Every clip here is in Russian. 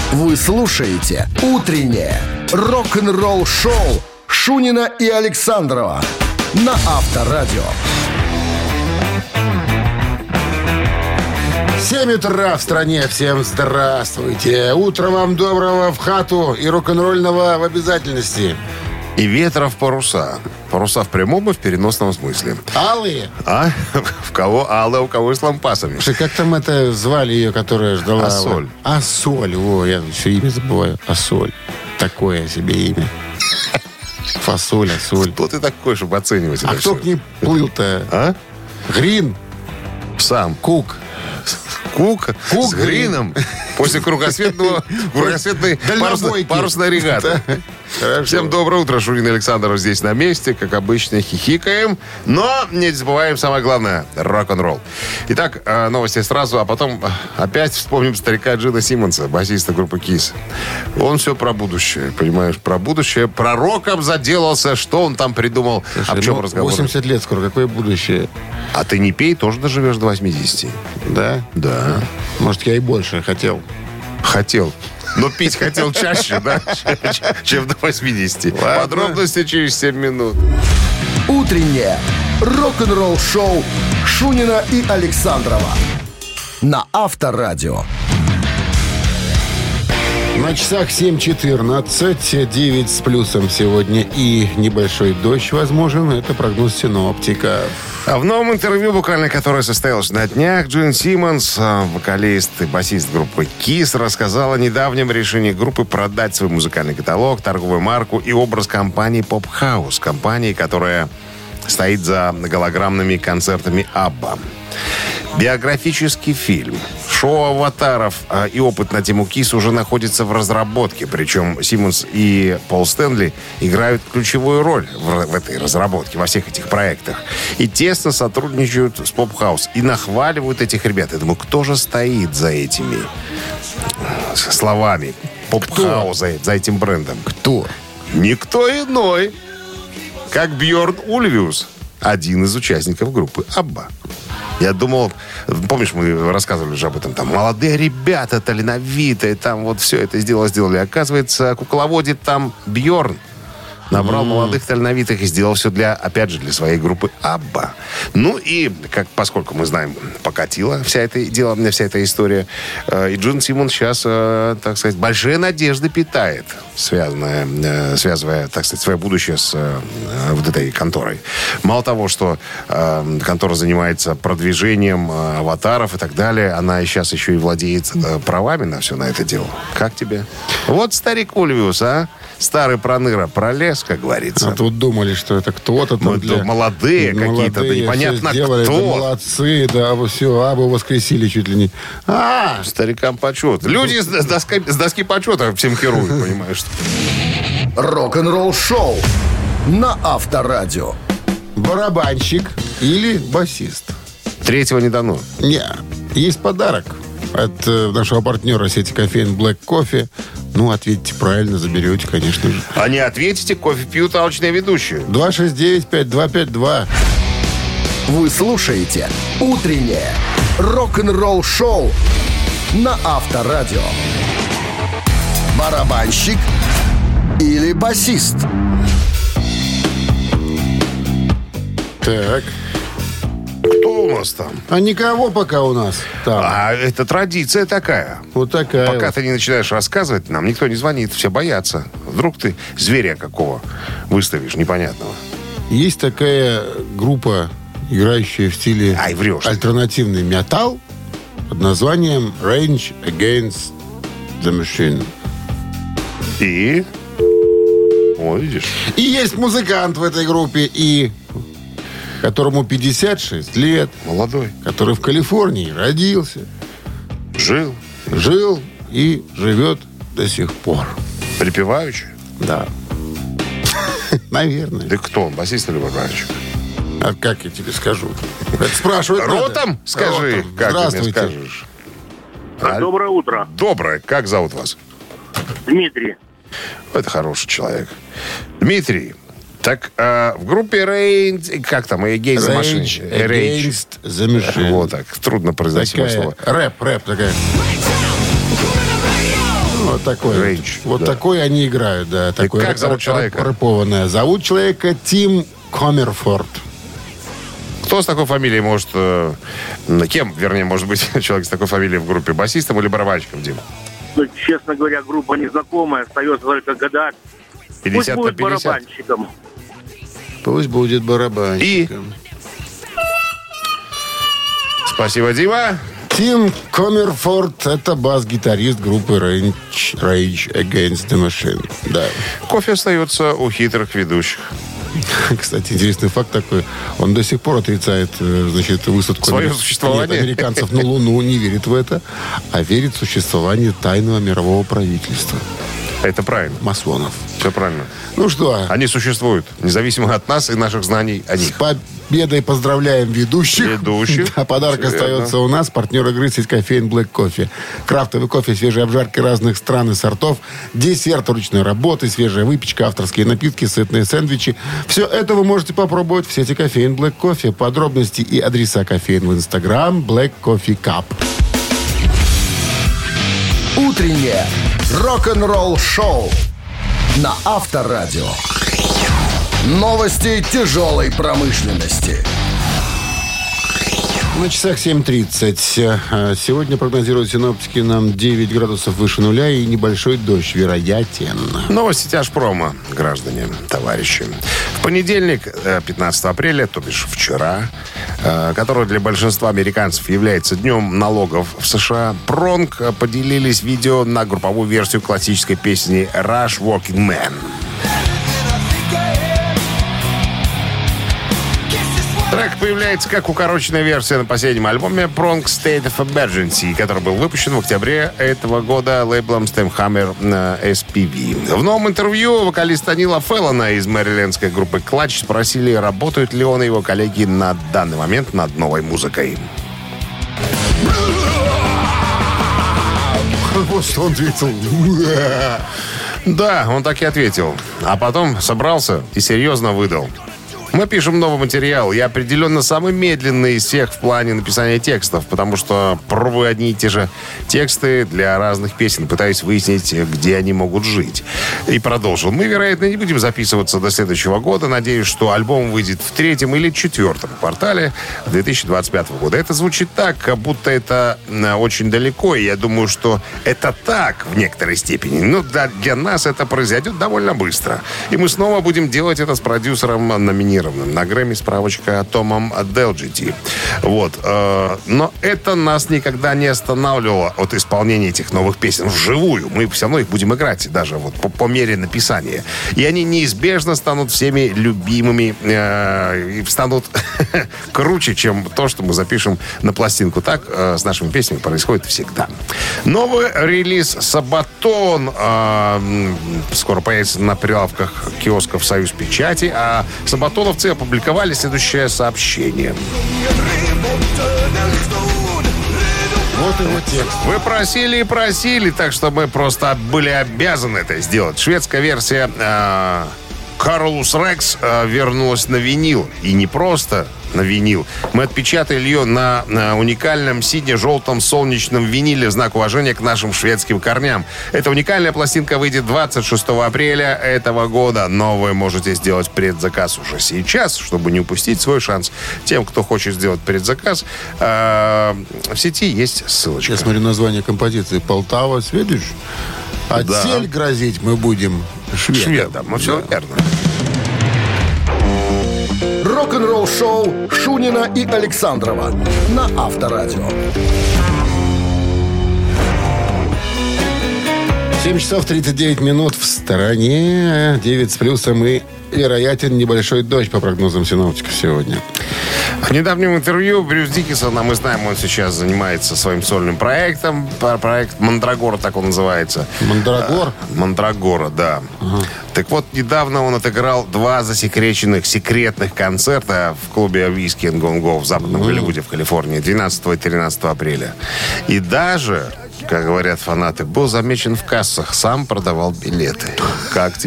Вы слушаете «Утреннее рок-н-ролл-шоу» Шунина и Александрова на Авторадио. 7 утра в стране. Всем здравствуйте. Утро вам доброго в хату и рок-н-ролльного в обязательности. И ветра в паруса. Паруса в прямом и в переносном смысле. Алые? А? В кого алые, у кого с лампасами. Слушай, как там это звали ее, которая ждала? Ассоль. Ассоль. Во, я все имя забываю. Ассоль. Такое себе имя. Фасоль, Ассоль. Кто ты такой, чтобы оценивать это кто все? к ней плыл-то? А? Грин. Сам. Кук. Кук с Грином после кругосветной парусной регаты. Всем доброе утро, Шунин и Александров здесь на месте. Как обычно, хихикаем. Но не забываем самое главное — рок-н-ролл. Итак, новости сразу, а потом опять вспомним старика Джина Симмонса, басиста группы Kiss. Он все про будущее, понимаешь, про будущее. Пророком заделался, что он там придумал. Слушай, об чем разговор? 80 лет скоро, какое будущее? А ты не пей, тоже доживешь до 80. Да? Да. Может, я и больше хотел. Хотел. Но пить хотел чаще, да, чем до 80. Ладно. Подробности через 7 минут. «Утреннее рок-н-ролл-шоу» Шунина и Александрова на Авторадио. На часах 7:14, 9 с плюсом сегодня и небольшой дождь возможен. Это прогноз синоптика. А в новом интервью, буквально которое состоялось на днях, Джин Симмонс, вокалист и басист группы Kiss, рассказал о недавнем решении группы продать свой музыкальный каталог, торговую марку и образ компании Pop House, компании, которая стоит за голограммными концертами ABBA. Биографический фильм, шоу аватаров и опыт на тему Kiss уже находится в разработке. Причем Симмонс и Пол Стэнли играют ключевую роль в этой разработке, во всех этих проектах. И тесно сотрудничают с Pop House. И нахваливают этих ребят. Я думаю, кто же стоит за этими словами Pop House, за этим брендом? Кто? Никто иной, как Бьорн Ульвиус, один из участников группы ABBA. Я думал, помнишь, мы рассказывали уже об этом, там, молодые ребята, талановитые, там вот все это сделали. Оказывается, кукловодит там Бьорн. Набрал молодых талановитых и сделал все опять же, для своей группы ABBA. Ну и, поскольку мы знаем, покатила вся эта история, и Джин Симмонс сейчас, так сказать, большие надежды питает, связывая, так сказать, свое будущее с вот этой конторой. Мало того, что контора занимается продвижением аватаров и так далее, она сейчас еще и владеет правами на все на это дело. Как тебе? Вот старик Ульвиус, а? Старый проныра пролез, как говорится. А тут думали, что это кто-то там молодые какие-то, да непонятно сделали, кто. Да молодцы, да, все, Абу воскресили чуть ли не. Старикам почет. Люди с доски почета всем херуют, понимаешь? Рок-н-ролл-шоу на Авторадио. Барабанщик или басист? Третьего не дано. Не, есть подарок от нашего партнера сети кофеин Black Coffee. Ну, ответьте правильно, заберете, конечно же. А не ответите, кофе пьют алчные ведущие. 269-5252. Вы слушаете «Утреннее рок-н-ролл-шоу» на Авторадио. Барабанщик или басист? Так. Кто у нас там? А никого пока у нас там. А это традиция такая. Вот такая. Пока вот. ты не начинаешь рассказывать, нам никто не звонит, все боятся. Вдруг ты зверя какого выставишь непонятного. Есть такая группа, играющая в стиле врешь. альтернативный металл под названием Rage Against the Machine. И? О, видишь. И есть музыкант в этой группе, которому 56 лет. Молодой. Который в Калифорнии родился. Жил и живет до сих пор. Припеваючи? Да. Наверное. Да кто он, басист или барабанщик? А как я тебе скажу? Это спрашивать Ротом? надо. Скажи. Ротом. Как Здравствуйте. ты мне скажешь? Доброе утро. Доброе. Как зовут вас? Дмитрий. Это хороший человек. Дмитрий, так в группе Rage, как там, Against the Machine? Against the Machine. Вот так, трудно произносимое слово. Рэп такая. Вот. Вот такой. Range, вот да. такой они играют, да. Такой как зовут человека? Рэпованное. Зовут человека Тим Коммерфорд. Кто с такой фамилией может... кем, вернее, может быть человек с такой фамилией в группе? Басистом или барабанщиком, Дим? Ну, честно говоря, группа незнакомая, остается только гадать. 50 Пусть на будет 50. барабанщиком. Пусть будет барабанщиком. Спасибо, Дима. Тим Коммерфорд — это бас-гитарист группы Rage Against the Machine. Да. Кофе остается у хитрых ведущих. Кстати, интересный факт такой. Он до сих пор отрицает, значит, высадку свое существование. Американцев на Луну, не верит в это, а верит в существование тайного мирового правительства. Это правильно. Масонов. Все правильно. Ну что? Они существуют, независимо от нас и наших знаний о С них. победой поздравляем ведущих. Да, подарок остается у нас. Партнер игры — сеть кофеин Black Coffee. Крафтовый кофе, свежие обжарки разных стран и сортов, десерт ручной работы, свежая выпечка, авторские напитки, сытные сэндвичи. Все это вы можете попробовать в сети кофеин Black Coffee. Подробности и адреса кофеин в Instagram Black Coffee Cup. Утреннее рок-н-ролл-шоу на Авторадио. Новости тяжелой промышленности. На часах 7:30. Сегодня прогнозируют синоптики нам 9 градусов выше нуля и небольшой дождь вероятен. Новости тяжпрома, граждане, товарищи. В понедельник, 15 апреля, то бишь вчера, который для большинства американцев является днем налогов в США, Пронг поделились видео на групповую версию классической песни «Rush Walking Man». Трек появляется как укороченная версия на последнем альбоме Prong State of Emergency, который был выпущен в октябре этого года лейблом Stemhammer SPV. В новом интервью вокалиста Нила Феллона из мэрилендской группы Clutch спросили, работают ли он и его коллеги на данный момент над новой музыкой. Вот что он ответил. Да, он так и ответил. А потом собрался и серьезно выдал. Мы пишем новый материал. Я определенно самый медленный из всех в плане написания текстов, потому что пробую одни и те же тексты для разных песен, пытаюсь выяснить, где они могут жить. И продолжил. Мы, вероятно, не будем записываться до следующего года. Надеюсь, что альбом выйдет в 3-м или 4-м квартале 2025 года. Это звучит так, как будто это очень далеко, и я думаю, что это так в некоторой степени. Но для нас это произойдет довольно быстро. И мы снова будем делать это с продюсером номинированным на Грэмми, справочка Томом Делджити. Вот. Но это нас никогда не останавливало от исполнения этих новых песен вживую. Мы все равно их будем играть даже вот по мере написания. И они неизбежно станут всеми любимыми и станут круче, чем то, что мы запишем на пластинку. Так с нашими песнями происходит всегда. Новый релиз «Сабатон» скоро появится на прилавках киосков «Союз Печати», а «Сабатон» опубликовали следующее сообщение. Вот его текст. Вы просили и просили, так что мы просто были обязаны это сделать. Шведская версия Carolus Rex вернулась на винил. И не просто на винил. Мы отпечатали ее на уникальном сине-желтом солнечном виниле в знак уважения к нашим шведским корням. Эта уникальная пластинка выйдет 26 апреля этого года. Но вы можете сделать предзаказ уже сейчас, чтобы не упустить свой шанс. Тем, кто хочет сделать предзаказ, в сети есть ссылочка. Я смотрю название композиции. «Полтава, Сведиш». Отсель грозить мы будем шведам. Ну, все верно. Рок-н-ролл-шоу Шунина и Александрова на Авторадио. 7 часов 39 минут в стороне. 9 с плюсом и вероятен небольшой дождь по прогнозам синоптиков сегодня. В недавнем интервью Брюс Диккенсон, а мы знаем, он сейчас занимается своим сольным проектом. Проект «Мандрагора», так он называется. «Мандрагор»? «Мандрагора», да. Ага. Так вот, недавно он отыграл 2 засекреченных секретных концерта в клубе «Whiskey and Go Go» в Западном Голливуде, в Калифорнии, 12 и 13 апреля. И даже, как говорят фанаты, был замечен в кассах, сам продавал билеты. Как тебе?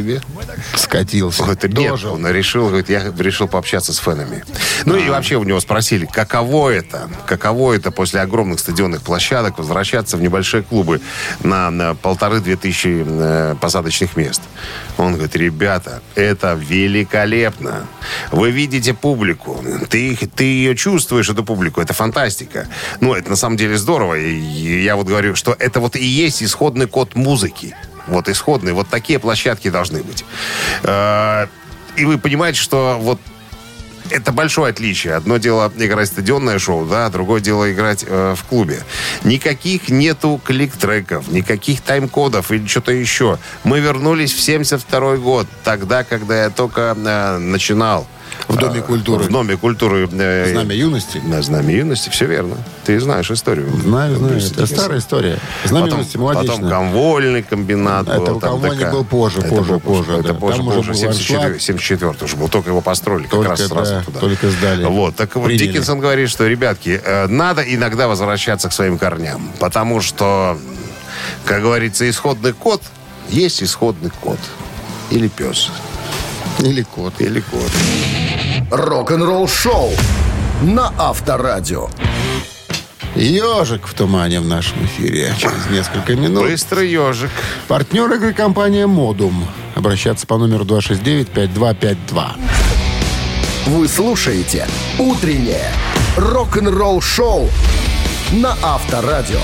Скатился. Нет, он решил, говорит, я решил пообщаться с фенами. Ну и вообще у него спросили, каково это после огромных стадионных площадок возвращаться в небольшие клубы на 1500-2000 посадочных мест. Он говорит, ребята, это великолепно. Вы видите публику, ты ее чувствуешь, эту публику, это фантастика. Ну, это на самом деле здорово. И я вот говорю, что это вот и есть исходный код музыки. Вот исходные, вот такие площадки должны быть. И вы понимаете, что вот это большое отличие. Одно дело играть стадионное шоу, да, другое дело играть в клубе. Никаких нету клик-треков, никаких тайм-кодов или что-то еще. Мы вернулись в 72-й год, тогда, когда я только начинал. В Доме культуры. В Доме культуры. Знамя юности. На Знамя юности, все верно. Ты знаешь историю. Знаю. Это старая история. Знамя юности молодечно. Потом комвольный комбинат был. Это комвольный был позже. Это позже, уже 74-й уже был. Только его построили как раз сразу туда. Только сдали. Вот. Так вот, Диккенсон говорит, что, ребятки, надо иногда возвращаться к своим корням. Потому что, как говорится, исходный код есть исходный код. Или пес. Или кот. Рок-н-ролл шоу на Авторадио. Ежик в тумане в нашем эфире. Через несколько минут. Быстрый ежик. Партнер игры компания «Модум». Обращаться по номеру 269-5252. Вы слушаете «Утреннее рок-н-ролл шоу» на Авторадио.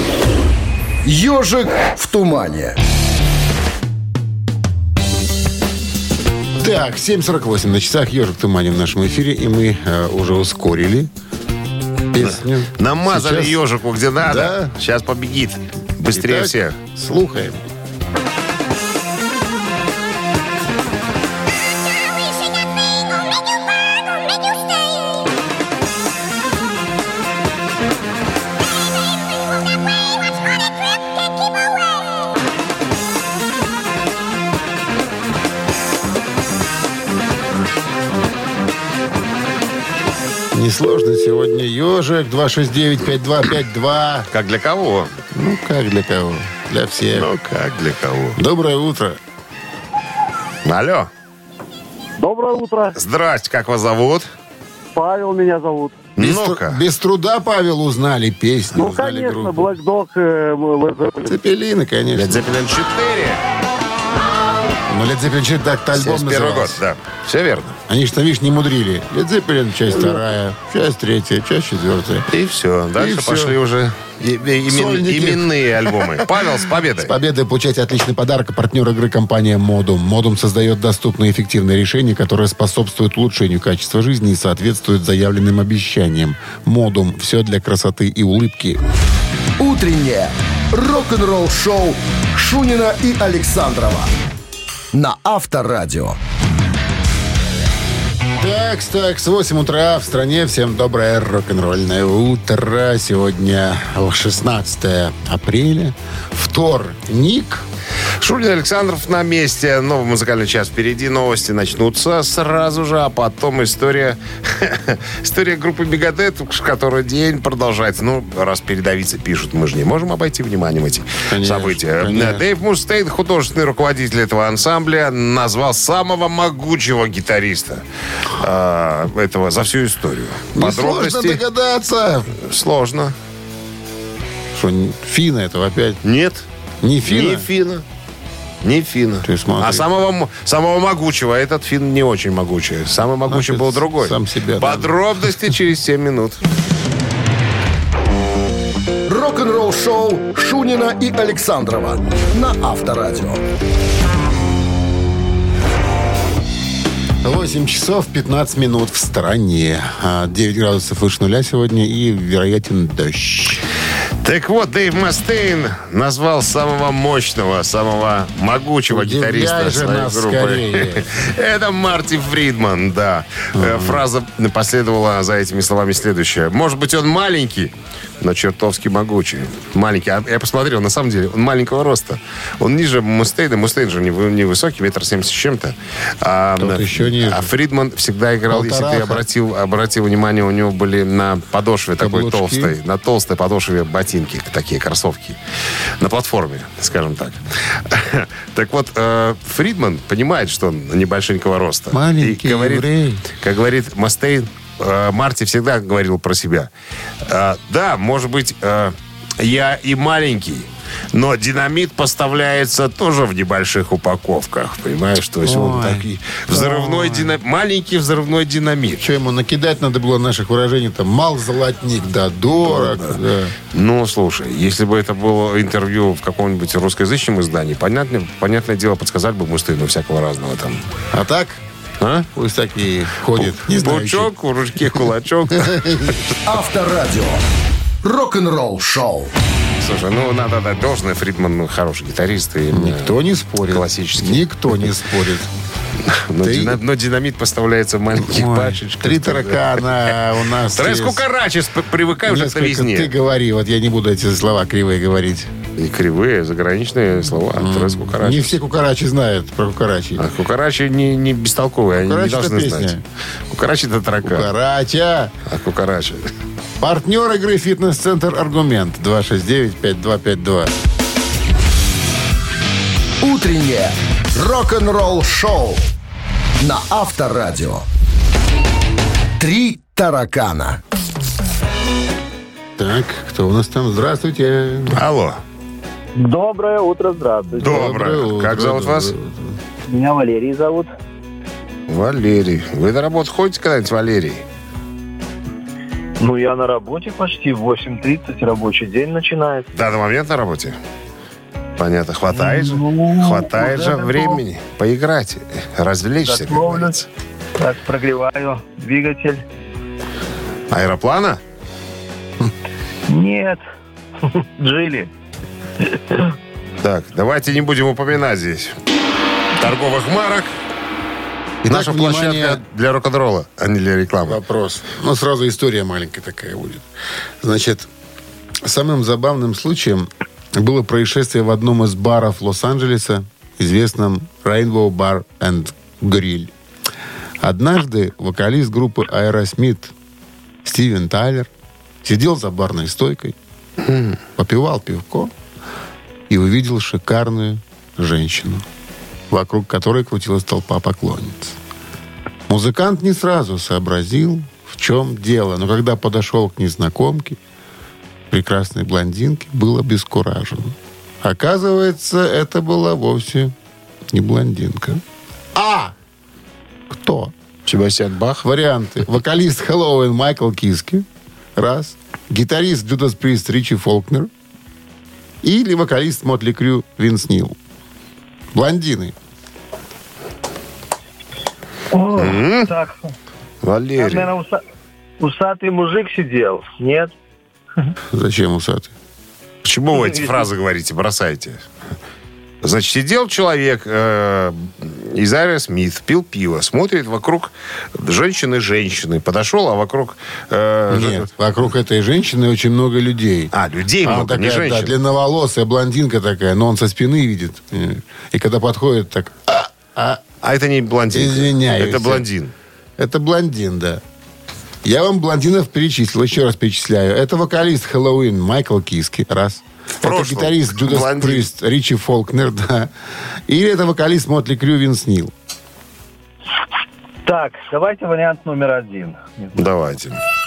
Ежик в тумане. Так, 7:48 на часах. «Ежик в тумане» в нашем эфире. И мы уже ускорили песню. Намазали ежику где надо. Да. Сейчас побегит. Быстрее Итак, всех. Слухаем. Несложно сегодня. Ежик, 269-5252. Как для кого? Ну, как для кого? Для всех. Ну, как для кого? Доброе утро. Алло. Доброе утро. Здрасте, как вас зовут? Павел меня зовут. Ну-ка. Без труда, Павел, узнали песню, узнали конечно, группу. Black Dog, Led Zeppelin. Цепелины, конечно. Led Zeppelin 4. Но Led Zeppelin 4 так-то альбом 71 год, назывался. да. Все верно. Они же там, видишь, не мудрили. Led Zeppelin, часть 2, часть 3, часть 4. И все. Дальше все. пошли уже именные альбомы. Павел, с победой. С победой получайте отличный подарок. Партнер игры компания «Модум». «Модум» создает доступные и эффективные решения, которые способствуют улучшению качества жизни и соответствуют заявленным обещаниям. «Модум» – все для красоты и улыбки. Утреннее рок-н-ролл шоу Шунина и Александрова на Авторадио. Так, с 8 утра в стране. Всем доброе рок-н-ролльное утро. Сегодня 16 апреля. Вторник. Шунин, Александров на месте. Новый музыкальный час впереди. Новости начнутся сразу же, а потом история группы Мегадет, который день продолжается. Ну, раз передовицы пишут, мы же не можем обойти вниманием эти события. Конечно. Дэйв Мустейн, художественный руководитель этого ансамбля, назвал самого могучего гитариста этого за всю историю. Сложно догадаться. Сложно. Что, Фина этого опять? Нет. Не Фина? Не Фина. Ты смотри. А самого могучего. Этот Фин не очень могучий. Самый могучий был другой. Сам себя. Подробности через 7 минут. Рок-н-ролл шоу Шунина и Александрова на Авторадио. 8 часов 15 минут в стране. 9 градусов выше нуля сегодня и вероятен дождь. Так вот, Дэйв Мустейн назвал самого мощного, самого могучего гитариста своей группы. Это Марти Фридман, да. Фраза последовала за этими словами следующая. Может быть, он маленький, но чертовски могучий. Маленький. Я посмотрел, на самом деле, он маленького роста. Он ниже Мустейна. Мустейн же невысокий, 1,70 м с чем-то. А Фридман всегда играл, если ты обратил внимание, у него были на подошве такой толстой, на толстой подошве ботинки, такие кроссовки. На платформе, скажем так. Так вот, Фридман понимает, что он небольшенького роста. Маленький еврей. Как говорит Мастейн, Марти всегда говорил про себя. Да, может быть, я и маленький, но динамит поставляется тоже в небольших упаковках. Понимаешь, то есть он такой маленький взрывной динамит. Что ему накидать надо было наших выражений? Там, мал золотник, да, дорог. Да. Ну, слушай, если бы это было интервью в каком-нибудь русскоязычном издании, понятное дело, подсказать бы Мустыну всякого разного там. А так? Пусть так и ходит. Бучок, в руке кулачок. Авторадио. Рок-н-ролл шоу. Слушай, надо дать должное. Фридман хороший гитарист. И никто не спорит. Классический. Никто не спорит. Но динамит поставляется в маленьких пачечках. 3 таракана у нас. Трес кукарачес, привыкай уже к новизне. Ты говори, вот я не буду эти слова кривые говорить. И кривые, заграничные слова. Трес кукарачес. Не все кукарачи знают про кукарачи. А кукарачи не бестолковые, они не должны знать. Кукарачи — это таракан. Кукарача. А кукарачи. Партнер игры «Фитнес-центр Аргумент». 269-5252. Утреннее рок-н-ролл-шоу на Авторадио. 3 таракана. Так, кто у нас там? Здравствуйте. Алло. Доброе утро, здравствуйте. Доброе утро. Как зовут вас? Меня Валерий зовут. Валерий. Вы на работу ходите когда-нибудь, Валерий? Я на работе почти. В 8:30 рабочий день начинается. В данный момент на работе? Понятно. Хватает же? Хватает же времени поиграть, развлечься, как говорится. Так, прогреваю двигатель. Аэроплана? Нет. Джили. Так, давайте не будем упоминать здесь торговых марок. Итак, наша площадка для рок-н-ролла, а не для рекламы. Вопрос. Сразу история маленькая такая будет. Значит, самым забавным случаем было происшествие в одном из баров Лос-Анджелеса, известном Rainbow Bar and Grill. Однажды вокалист группы Aerosmith Стивен Тайлер сидел за барной стойкой, попивал пивко и увидел шикарную женщину, вокруг которой крутилась толпа поклонниц. Музыкант не сразу сообразил, в чем дело, но когда подошел к незнакомке, прекрасной блондинке, был обескуражен. Оказывается, это была вовсе не блондинка. А! Кто? Себастьян Бах. Варианты. Вокалист Хэллоуин Майкл Киски. Раз. Гитарист Judas Priest Ричи Фолкнер. Или вокалист Мотли Крю Винс Нил. Блондины. Так. Валерий. Там, наверное, усатый мужик сидел. Нет? Зачем усатый? Почему вы эти фразы говорите, бросайте? Значит, сидел человек из Aerosmith, пил пиво, смотрит вокруг женщины. Подошел, а вокруг... Нет, вокруг этой женщины очень много людей. Людей много, такая, не женщин. Да, длинноволосая блондинка такая, но он со спины видит. И когда подходит, так... А это не блондин. Извиняюсь. Это блондин. Это блондин, да. Я вам блондинов перечислил, еще раз перечисляю. Это вокалист Хэллоуин Майкл Киски, раз. Это гитарист Judas Priest Ричи Фолкнер, да. Или это вокалист Мотли Крю Винс Нил. Так, давайте вариант номер 1. Давайте.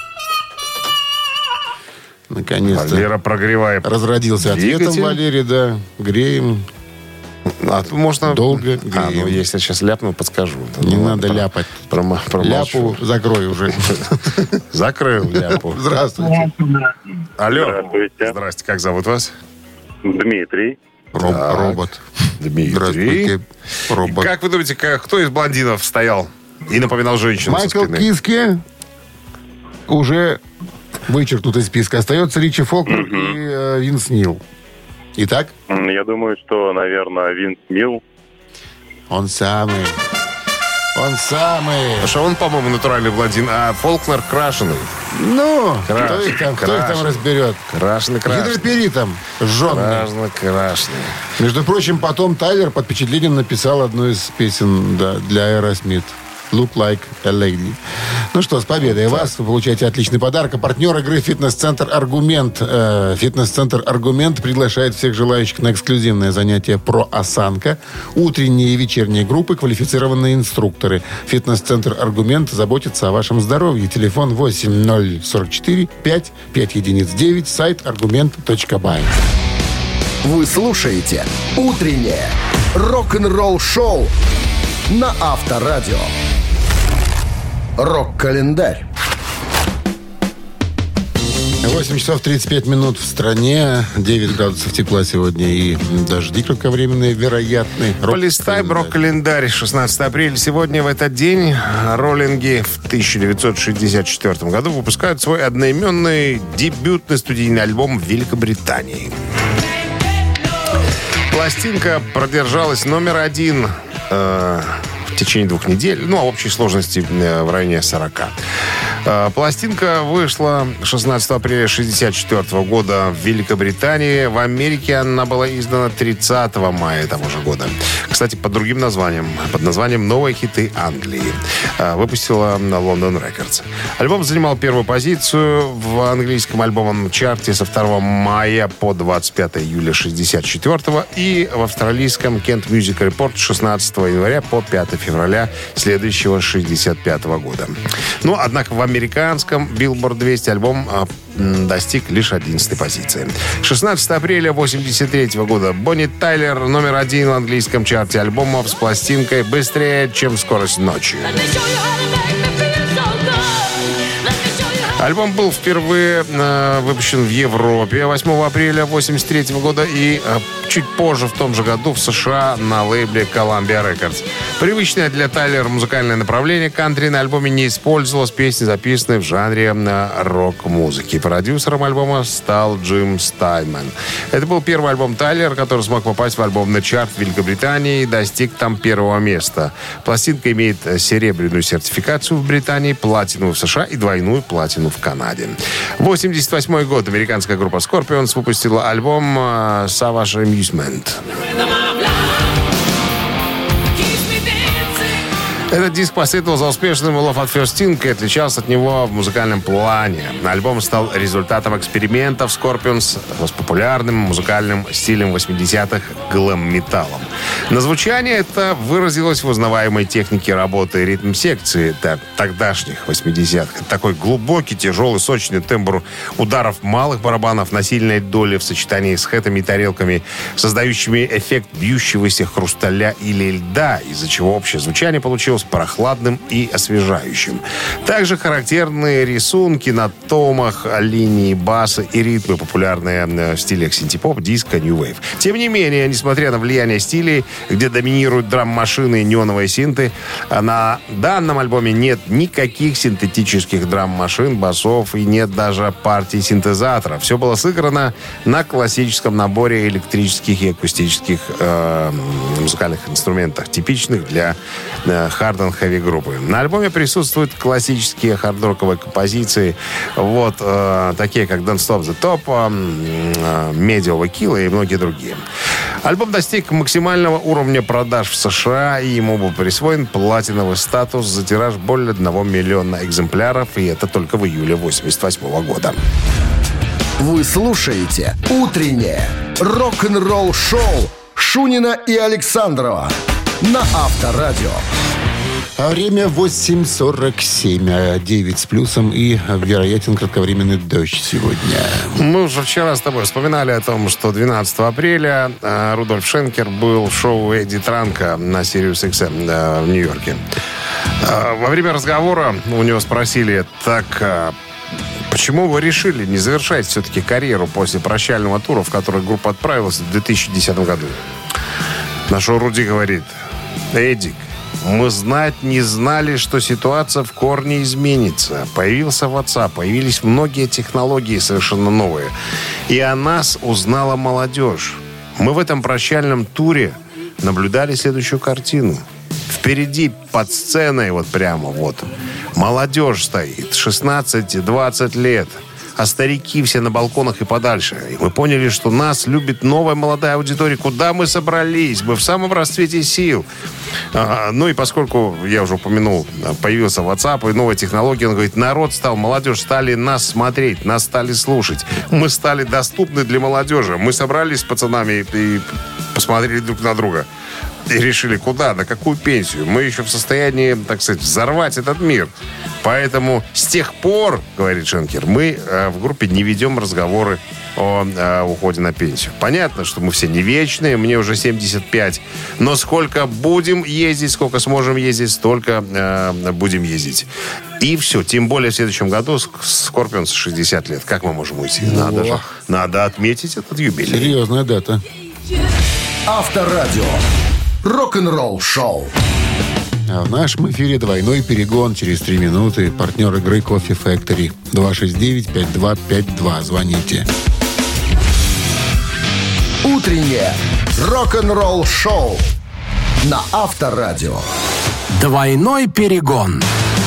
Наконец-то. Валера прогревает. Разродился ответом, Валерий, да. Греем. Можно... Долго греем. Если сейчас ляпну, подскажу. Не надо ляпать. Ляпу закрой уже. Закрыл ляпу. Здравствуйте. Алло. Здравствуйте. Здрасте. Как зовут вас? Дмитрий. Робот. Дмитрий. Здравствуйте, робот. Как вы думаете, кто из блондинов стоял и напоминал женщину со Майкл спины? Киски уже вычеркнут из списка. Остается Ричи Фолкнер и Винс Нил. Итак? Я думаю, что, наверное, Винс Нил. Он самый. Потому что он, по-моему, натуральный блондин, а Фолкнер крашеный. Ну, кто их там разберет? Крашеный. Гидроперитом жжённый. Крашеный. Между прочим, потом Тайлер под впечатлением написал одну из песен для Aerosmith. Look Like a Lady. Ну что, с победой вас. Вы получаете отличный подарок. А партнер игры «Фитнес-центр Аргумент». «Фитнес-центр Аргумент» приглашает всех желающих на эксклюзивное занятие «Про-осанка». Утренние и вечерние группы, квалифицированные инструкторы. «Фитнес-центр Аргумент» заботится о вашем здоровье. Телефон 8044 5 9, сайт argument.by. Вы слушаете «Утреннее рок-н-ролл-шоу» на Авторадио. Рок-календарь. 8 часов 35 минут в стране, 9 градусов тепла сегодня и дожди кратковременные вероятны. Полистай рок-календарь. 16 апреля. Сегодня, в этот день, роллинги в 1964 году выпускают свой одноименный дебютный студийный альбом в Великобритании. Пластинка продержалась номер 1 в течение 2 недель, ну, а общей сложности в районе 40. Пластинка вышла 16 апреля 1964 года в Великобритании. В Америке она была издана 30 мая того же года. Кстати, под другим названием. Под названием «Новые хиты Англии». Выпустила London Records. Альбом занимал первую позицию в английском альбомном чарте со 2 мая по 25 июля 1964 и в австралийском Kent Music Report 16 января по 5 февраля следующего 1965 года. Но, однако, в американском Billboard 200 альбом достиг лишь 11-й позиции. 16 апреля 1983 года Бонни Тайлер номер 1 в английском чарте альбомов с пластинкой «Быстрее, чем скорость ночи». Альбом был впервые выпущен в Европе 8 апреля 1983 года и чуть позже, в том же году, в США на лейбле Columbia Records. Привычное для Тайлера музыкальное направление кантри на альбоме не использовалось. Песни, записанные в жанре рок-музыки. Продюсером альбома стал Джим Стайнман. Это был первый альбом Тайлера, который смог попасть в альбомный чарт в Великобритании и достиг там 1-го места. Пластинка имеет серебряную сертификацию в Британии, платину в США и двойную платину в Канаде. 1988 год. Американская группа Scorpions выпустила альбом Savage Amusement. Этот диск последовал за успешным Love at First Sting и отличался от него в музыкальном плане. Альбом стал результатом экспериментов Scorpions с популярным музыкальным стилем 80-х глэм-металлом. На звучание это выразилось в узнаваемой технике работы ритм-секции тогдашних 80-х. Такой глубокий, тяжелый, сочный тембр ударов малых барабанов на сильной доле в сочетании с хэтами и тарелками, создающими эффект бьющегося хрусталя или льда, из-за чего общее звучание получилось прохладным и освежающим. Также характерные рисунки на томах, линии баса и ритмы, популярные в стилях синти-поп, диско, нью-вейв. Тем не менее, несмотря на влияние стилей, где доминируют драм-машины и неоновые синты, на данном альбоме нет никаких синтетических драм-машин, басов и нет даже партий синтезаторов. Все было сыграно на классическом наборе электрических и акустических музыкальных инструментах, типичных для хард энд хэви группы. На альбоме присутствуют классические хард-роковые композиции, такие как Don't Stop the Top, Medieval Kill и многие другие. Альбом достиг максимального уровня продаж в США, и ему был присвоен платиновый статус за тираж более 1 миллиона экземпляров, и это только в июле 1988 года. Вы слушаете «Утреннее рок-н-ролл-шоу» Шунина и Александрова на Авторадио. А время 8:47, 9 с плюсом и вероятен кратковременный дождь сегодня. Мы уже вчера с тобой вспоминали о том, что 12 апреля Рудольф Шенкер был в шоу Эдди Транка на Sirius XM в Нью-Йорке. Во время разговора у него спросили: так, почему вы решили не завершать все-таки карьеру после прощального тура, в который группа отправилась в 2010 году? На шоу Руди говорит: Эдик, мы знать не знали, что ситуация в корне изменится. Появился WhatsApp, появились многие технологии совершенно новые. И о нас узнала молодежь. Мы в этом прощальном туре наблюдали следующую картину. Впереди, под сценой, прямо молодежь стоит, 16-20 лет. а старики все на балконах и подальше. И мы поняли, что нас любит новая молодая аудитория. Куда мы собрались? Мы в самом расцвете сил. Ну и поскольку, я уже упомянул, появился WhatsApp и новая технология, он говорит, народ стал, молодежь стали нас смотреть, нас стали слушать. Мы стали доступны для молодежи. Мы собрались с пацанами и посмотрели друг на друга. И решили, куда, на какую пенсию. Мы еще в состоянии, так сказать, взорвать этот мир. Поэтому с тех пор, говорит Шенкер, мы в группе не ведем разговоры о уходе на пенсию. Понятно, что мы все не вечные, мне уже 75. Но сколько будем ездить, сколько сможем ездить, столько будем ездить. И все. Тем более в следующем году Скорпионс 60 лет. Как мы можем уйти? Надо отметить этот юбилей. Серьезная дата. Авторадио. Рок-н-ролл шоу. А в нашем эфире двойной перегон через 3 минуты. Партнер игры Coffee Factory. 269-5252. Звоните. Утреннее рок-н-ролл шоу на Авторадио. Двойной перегон.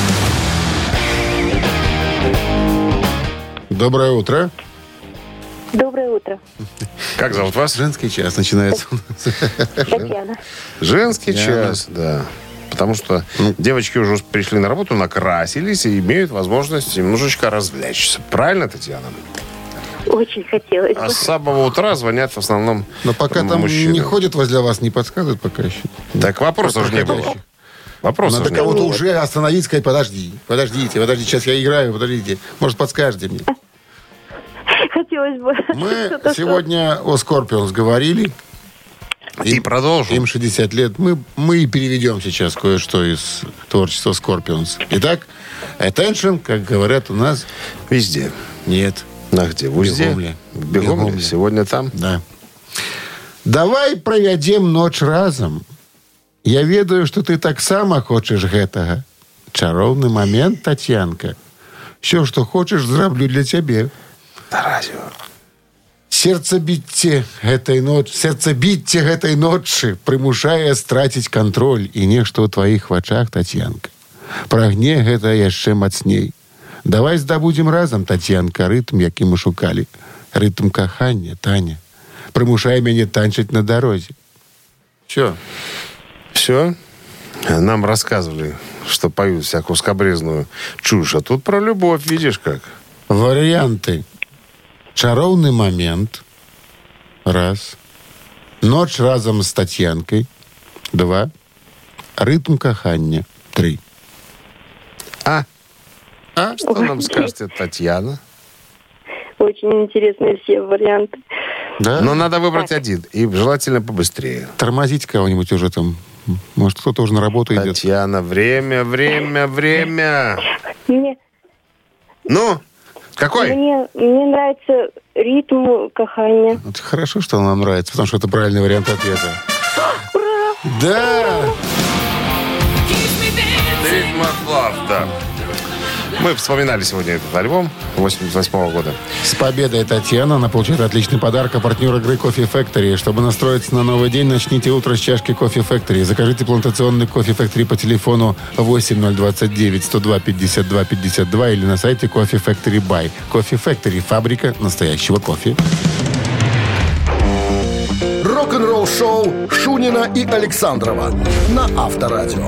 Доброе утро. Доброе утро. Как зовут вас? Женский час начинается. Татьяна. Женский час, да. Потому что девочки уже пришли на работу, накрасились и имеют возможность немножечко развлечься. Правильно, Татьяна? Очень хотелось бы. А с самого утра звонят в основном Но пока там мужчины. не ходят возле вас, не подсказывают пока еще. Так вопросов же не было. Вопросов Надо не было. кого-то уже остановить, сказать, подождите, сейчас я играю, подождите. Может, подскажете мне? Хотелось бы. Мы сегодня о Scorpions говорили. И продолжим. Им 60 лет. Мы и переведем сейчас кое-что из творчества Scorpions. Итак, attention, как говорят у нас... Везде. Нет. А где? В Узде? Бегомле. Бегомле. Сегодня там? Да. Давай проведем ночь разом. Я ведаю, что ты так само хочешь гэтага. Чаровный момент, Татьянка. Все, что хочешь, зроблю для тебя. Таразио. Сердцебитце гэтай ночы прымушае страціць кантроль і нешта ў тваіх вачах, Татьянка. Прагне гэта яшчэ мацней. Давай здабудзем разам, Татьянка, рытм, які мы шукалі. Рытм кахання, Таня. Прымушай мяне танчыць на дарозе. Все. Все? Нам рассказывали, что поют всякую скабрезную чушь. А тут про любовь, видишь как? Варианты. Чаровный момент. Раз. Ночь разом с Татьянкой. 2. Ритм кахання. 3. Что нам скажет Татьяна? Очень интересные все варианты. Да? Но надо выбрать один. И желательно побыстрее. Тормозить кого-нибудь уже там. Может, кто-то уже на работу идет. Татьяна, время. Мне Ну, какой? нравится ритм кахания. Вот хорошо, что он вам нравится, потому что это правильный вариант ответа. Ура! Да! Rhythm of Love, да. Мы вспоминали сегодня этот альбом 88 года. С победой, Татьяна. Она получает отличный подарок. А партнер игры Coffee Factory. Чтобы настроиться на новый день, начните утро с чашки Coffee Factory. Закажите плантационный Coffee Factory по телефону 8029-102-52-52 или на сайте Coffee Factory Buy. Coffee Factory. Фабрика настоящего кофе. Рок-н-ролл шоу Шунина и Александрова на Авторадио.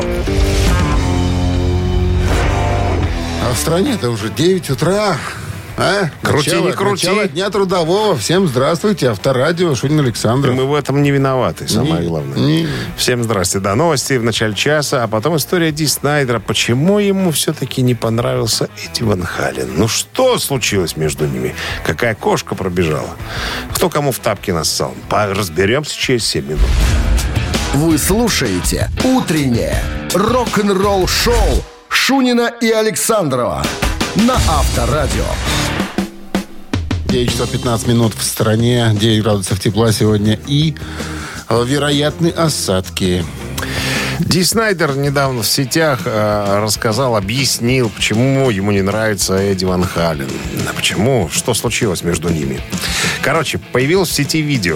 А в стране-то уже 9 утра. Крути, не крути. Начало дня трудового. Всем здравствуйте. Авторадио, Шунин Александров. Мы в этом не виноваты, самое главное. Всем здрасте. Да, новости в начале часа, а потом история Ди Снайдера. Почему ему все-таки не понравился Эдди Ван Хален? Ну что случилось между ними? Какая кошка пробежала? Кто кому в тапки нассал? Разберемся через 7 минут. Вы слушаете «Утреннее рок-н-ролл-шоу» Шунина и Александрова на Авторадио. 9 часов 15 минут в стране, 9 градусов тепла сегодня и вероятны осадки. Ди Снайдер недавно в сетях объяснил, почему ему не нравится Эдди Ван Хален. Почему? Что случилось между ними? Короче, появилось в сети видео,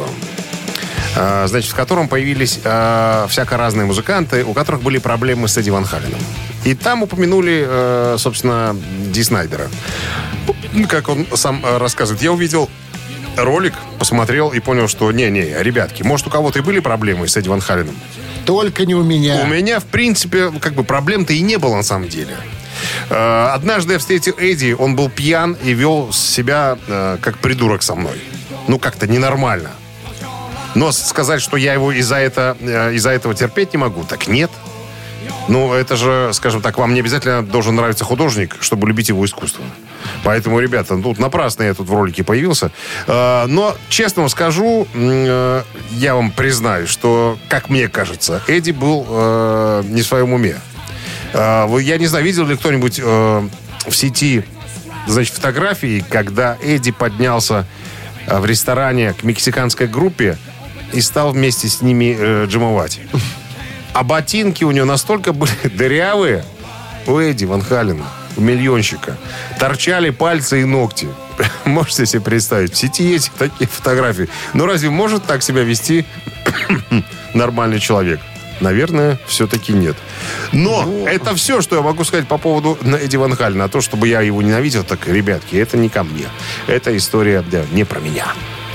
значит, в котором появились всяко разные музыканты, у которых были проблемы с Эдди Ван Халеном. И там упомянули, собственно, Ди Снайдера. Как он сам рассказывает, я увидел ролик, посмотрел и понял, что не, ребятки, может, у кого-то и были проблемы с Эдди Ван Халеном? Только не у меня. У меня, в принципе, как бы проблем-то и не было на самом деле. Однажды я встретил Эдди, он был пьян и вел себя как придурок со мной. Ну, как-то ненормально. Но сказать, что я его из-за этого терпеть не могу, так нет. Ну, это же, скажем так, вам не обязательно должен нравиться художник, чтобы любить его искусство. Поэтому, ребята, тут напрасно я тут в ролике появился. Но, честно вам скажу, я вам признаюсь, что, как мне кажется, Эдди был не в своем уме. Я не знаю, видел ли кто-нибудь в сети, значит, фотографии, когда Эдди поднялся в ресторане к мексиканской группе и стал вместе с ними джимовать. А ботинки у него настолько были дырявые, у Эдди Ван Халена, у миллионщика. Торчали пальцы и ногти. Можете себе представить? В сети есть такие фотографии. Но разве может так себя вести нормальный человек? Наверное, все-таки нет. Но это все, что я могу сказать по поводу Эдди Ван Халена. А то, чтобы я его ненавидел, так, ребятки, это не ко мне. Это история, да, не про меня.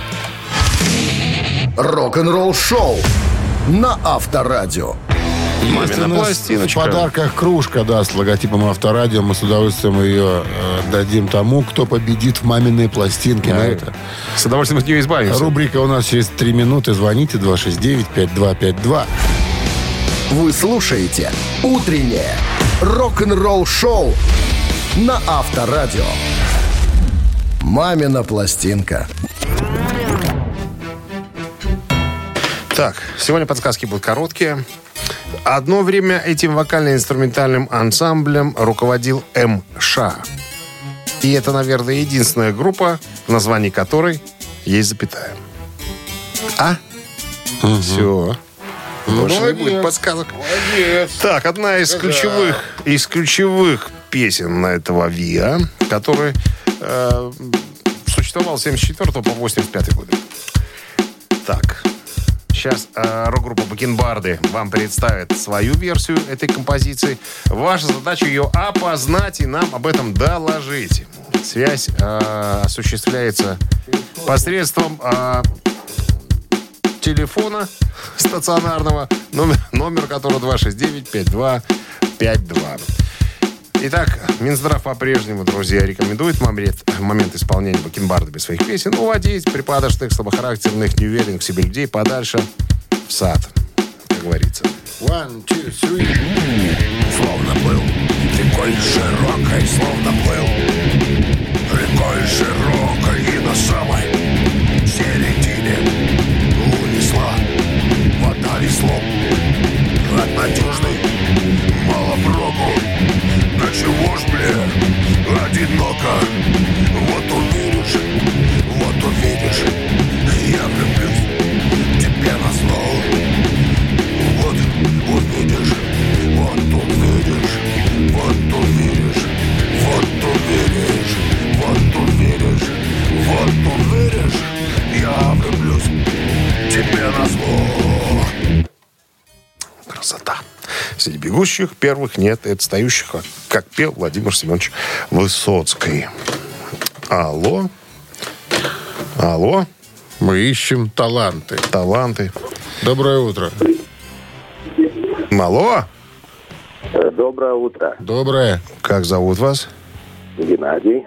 Рок-н-ролл шоу на Авторадио. Есть у нас в подарках кружка, да, с логотипом Авторадио. Мы с удовольствием ее дадим тому, кто победит в маминой пластинке. На это. С удовольствием от нее избавимся. Рубрика у нас через 3 минуты. Звоните 269-5252. Вы слушаете «Утреннее рок-н-ролл шоу» на Авторадио. «Мамина пластинка». Так, сегодня подсказки будут короткие. Одно время этим вокально-инструментальным ансамблем руководил МШ. И это, наверное, единственная группа, в названии которой есть запятая. Все. Больше не будет подсказок. Молодец. Так, одна из ключевых песен этого ВИА, который существовал с 74 по 85 годы. Так, сейчас рок-группа «Бакенбарды» вам представит свою версию этой композиции. Ваша задача ее опознать и нам об этом доложить. Связь осуществляется посредством телефона стационарного, номер которого 269-5252. Итак, Минздрав по-прежнему, друзья, рекомендует в момент исполнения бакенбардами своих песен уводить припадочных, слабохарактерных, неуверенных в себе людей подальше в сад, как говорится. 1, 2, 3. Словно был рекой широкой, словно был рекой широкой, и на самой середине унесла вода веслом. От надежды мало проку, да чего ж мне одиноко. Вот увидишь, я влюблюсь тебе назло. Вот увидишь, я влюблюсь тебе назло. Красота. Среди бегущих первых нет, и отстающих, как пел Владимир Семенович Высоцкий. Алло. Мы ищем таланты. Доброе утро. Алло. Доброе утро. Доброе. Как зовут вас? Геннадий.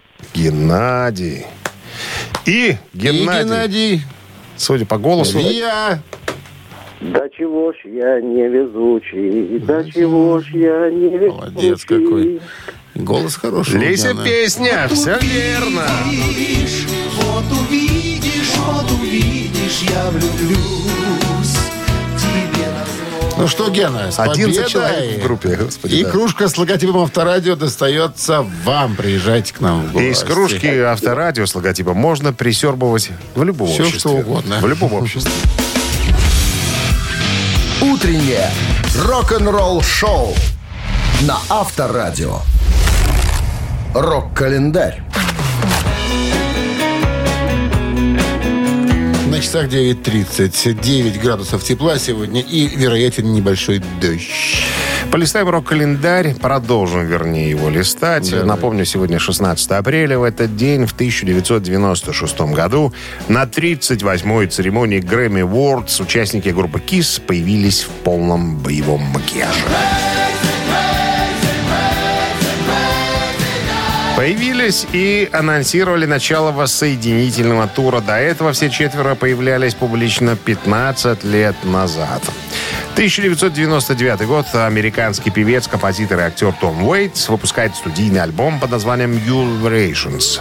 И Геннадий. Судя по голосу. Я. Да чего ж я невезучий, Молодец какой. Голос хороший. Лейся песня, все верно. Вот увидишь, я влюблюсь тебе назло. Ну что, Гена, с 11 победой. человек в группе, господи. И да. кружка с логотипом Авторадио достается вам. Приезжайте к нам в гости. Из кружки Авторадио с логотипом можно присербывать в любом Все, обществе. что угодно. В любом обществе. «Утреннее рок-н-ролл шоу» на Авторадио. Рок-календарь. На часах 9:30. 9 градусов тепла сегодня и вероятен небольшой дождь. Полистаем рок-календарь, продолжим, вернее, его листать. Давай. Напомню, сегодня 16 апреля. В этот день, в 1996 году, на 38-й церемонии Grammy Awards участники группы Kiss появились в полном боевом макияже. Появились и анонсировали начало воссоединительного тура. До этого все четверо появлялись публично 15 лет назад. 1999 год. Американский певец, композитор и актер Том Уэйтс выпускает студийный альбом под названием «New Vibrations».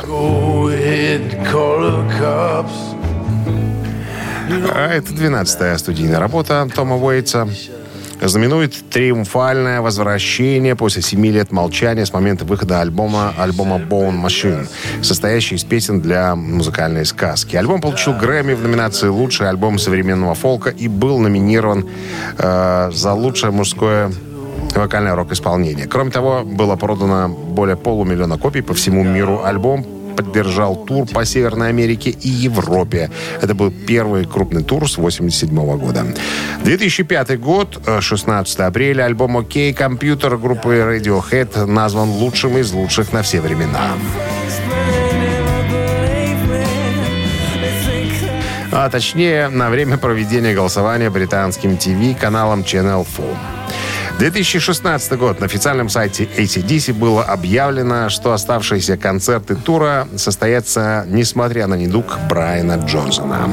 А это 12-я студийная работа Тома Уэйтса. Знаменует триумфальное возвращение после 7 лет молчания с момента выхода альбома Bone Machine, состоящий из песен для музыкальной сказки. Альбом получил Грэмми в номинации «Лучший альбом современного фолка» и был номинирован за лучшее мужское вокальное рок-исполнение. Кроме того, было продано более 500 000 копий по всему миру. Альбом поддержал тур по Северной Америке и Европе. Это был первый крупный тур с 1987 года. 2005 год, 16 апреля, альбом «Окей, компьютер» группы Radiohead назван лучшим из лучших на все времена. А точнее, на время проведения голосования британским ТВ-каналом Channel 4. 2016 год. На официальном сайте AC/DC было объявлено, что оставшиеся концерты тура состоятся, несмотря на недуг Брайана Джонсона.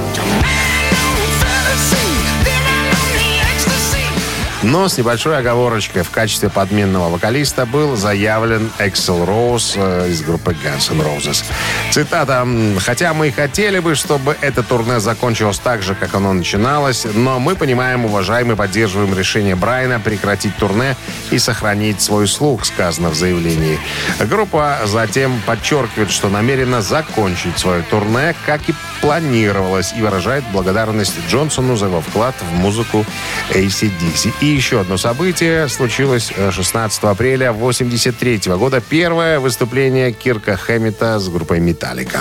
Но с небольшой оговорочкой: в качестве подменного вокалиста был заявлен Эксел Роуз из группы Guns N' Roses. Цитата: «Хотя мы и хотели бы, чтобы это турне закончилось так же, как оно начиналось, но мы понимаем, уважаем и поддерживаем решение Брайана прекратить турне и сохранить свой слух», сказано в заявлении. Группа затем подчеркивает, что намерена закончить свое турне, как и планировалось, и выражает благодарность Джонсону за его вклад в музыку AC/DC. И еще одно событие случилось 16 апреля 1983 года. Первое выступление Кирка Хэммета с группой «Металлика».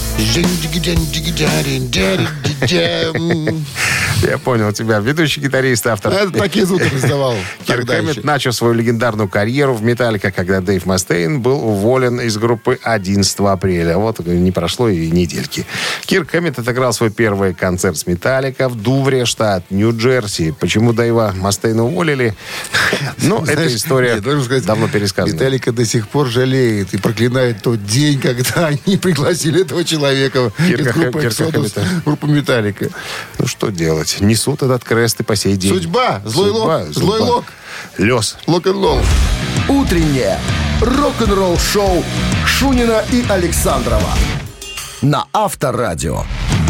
Я понял тебя. Ведущий гитарист, автор. Это такие звуки издавал. Кирк Хэммет начал свою легендарную карьеру в «Металлика», когда Дэйв Мастейн был уволен из группы 11 апреля. Вот не прошло и недельки. Кирк Хэммет отыграл свой первый концерт с «Металлика» в Дувре, штат Нью-Джерси. Почему Дэйва Мастейна уволили? Ну, эта история давно пересказана. «Металлика» до сих пор жалеет и проклинает тот день, когда они пригласили этого человека из группы «Эксодус» в группу «Металлика». Ну, что делать? Несут этот крест и по сей день. Судьба, злой лог. Лёс. Лок-н-ролл. Утреннее рок-н-ролл-шоу Шунина и Александрова на Авторадио.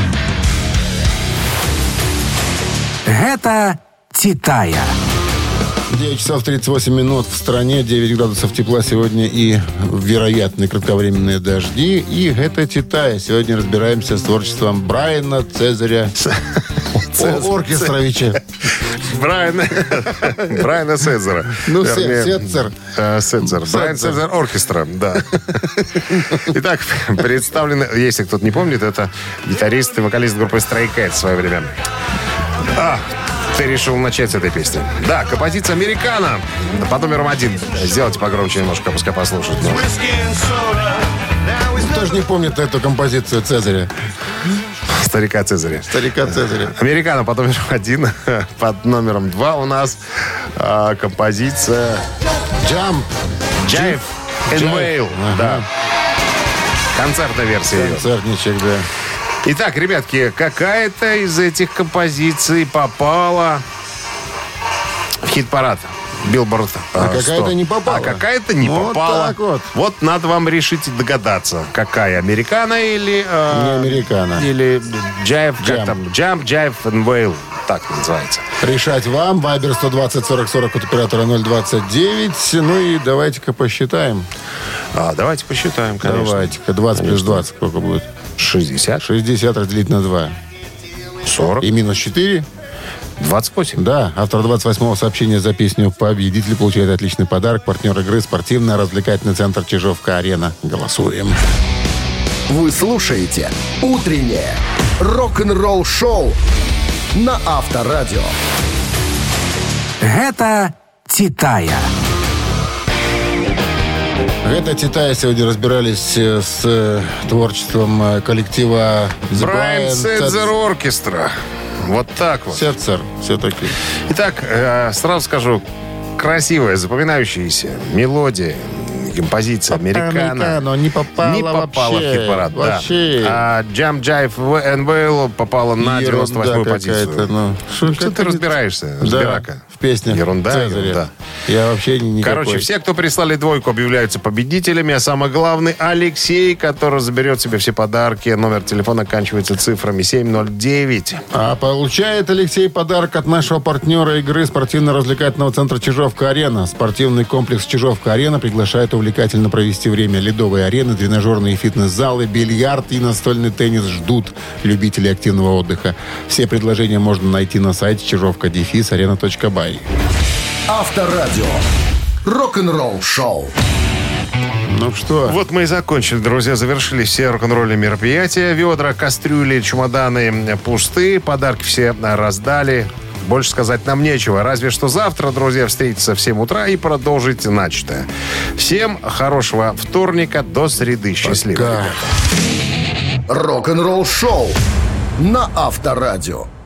Гэта «Титая». 9 часов 38 минут в стране, 9 градусов тепла сегодня и вероятные кратковременные дожди. И это «Титая». Сегодня разбираемся с творчеством Брайана Цезаря Оркестровича. Брайана Цезара. Ну, Цезарь. Брайан Цезарь Оркестра, да. Итак, представлены, если кто-то не помнит, это гитарист и вокалист группы Stray Cats в свое время. Ты решил начать с этой песни. Да, композиция «Американо» под номером 1. Сделайте погромче немножко, пускай послушают. Кто же не помнит эту композицию Цезаря? Старика Цезаря. «Американо» под номером 1. Под номером 2 у нас композиция «Jive and Wail». Да. Концертная версия. Концертничек, да. Итак, ребятки, какая-то из этих композиций попала в хит-парад Билборд 100. А какая-то не попала. А какая-то не попала. Так вот. Вот надо вам решить и догадаться, какая, «Американо» или... Не «Американо». Или «Jive», как там, «Jump, Jive and Wail». Так называется. Решать вам. Вайбер 120-40-40 от оператора 029. Ну и давайте-ка посчитаем. Давайте посчитаем, конечно. Давайте-ка. 20 плюс 20 сколько будет? 60. 60 разделить на 2. 40. И минус 4. 28. Да, автор 28-го сообщения за песню «Победитель» получает отличный подарок. Партнер игры — спортивно-развлекательный центр «Чижовка-Арена». Голосуем. Вы слушаете «Утреннее рок-н-ролл-шоу» на Авторадио. Гэта Титая. Это Титая сегодня разбирались с творчеством коллектива The Брайан Седзер Оркестра. Вот так вот. Сетцер все-таки. Итак, сразу скажу, красивая, запоминающаяся мелодия, композиция «Американо». Но не попала в хит-парад. Вообще. Да. А «Jump, Jive and Wail» попала на 98-ю позицию. Ну, что ты разбираешься? Разбирака. В песнях Ерунда. Цезаря. Ерунда. Я вообще никакой. Короче, все, кто прислали двойку, объявляются победителями. А самое главное, Алексей, который заберет себе все подарки. Номер телефона оканчивается цифрами 709. А получает Алексей подарок от нашего партнера игры спортивно-развлекательного центра «Чижовка-арена». Спортивный комплекс «Чижовка-арена» приглашает увлекательно провести время. Ледовые арены, тренажерные фитнес-залы, бильярд и настольный теннис ждут любителей активного отдыха. Все предложения можно найти на сайте чижовка-арена.бай. Авторадио. Рок-н-ролл шоу. Ну что? Вот мы и закончили, друзья. Завершили все рок-н-ролльные мероприятия. Ведра, кастрюли, чемоданы пусты. Подарки все раздали. Больше сказать нам нечего. Разве что завтра, друзья, встретиться в 7 утра и продолжить начатое. Всем хорошего вторника. До среды. Счастливо, ребята. Рок-н-ролл шоу на Авторадио.